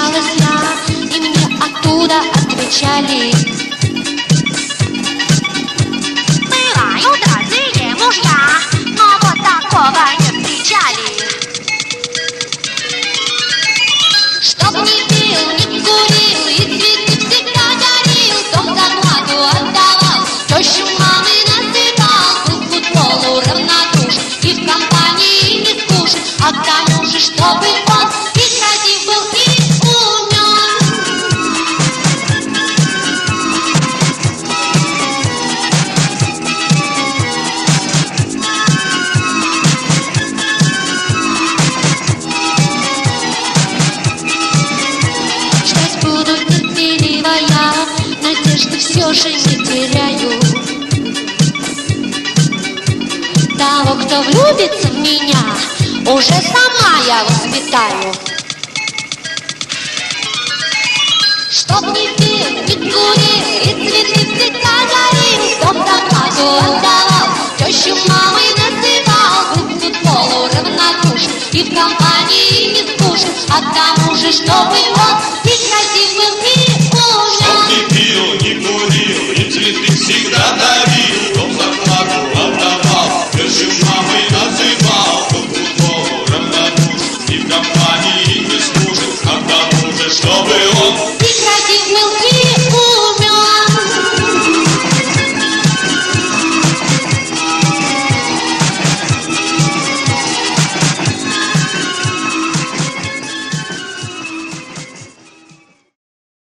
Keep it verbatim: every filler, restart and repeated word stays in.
Стучалась я, и мне оттуда отвечали: бывают разные мужья, но вот такого не встречали. Чтоб не пил, не курил, и цветы всегда дарил, дом зарплату отдавал, тещу мамы называл, был к футболу равнодушен и в компании не скучен, а к тому же, чтобы он и красив был, и умен. Ждать буду терпеливая, надежды все же не теряю. Того, кто влюбится в меня, уже сама я воспитаю. Чтоб не пил, не курил, и цветы всегда дарил, дом зарплату отдавал, тещу мамой называл, был к футболу равнодушен и в компании не скучен, а к тому же, чтобы он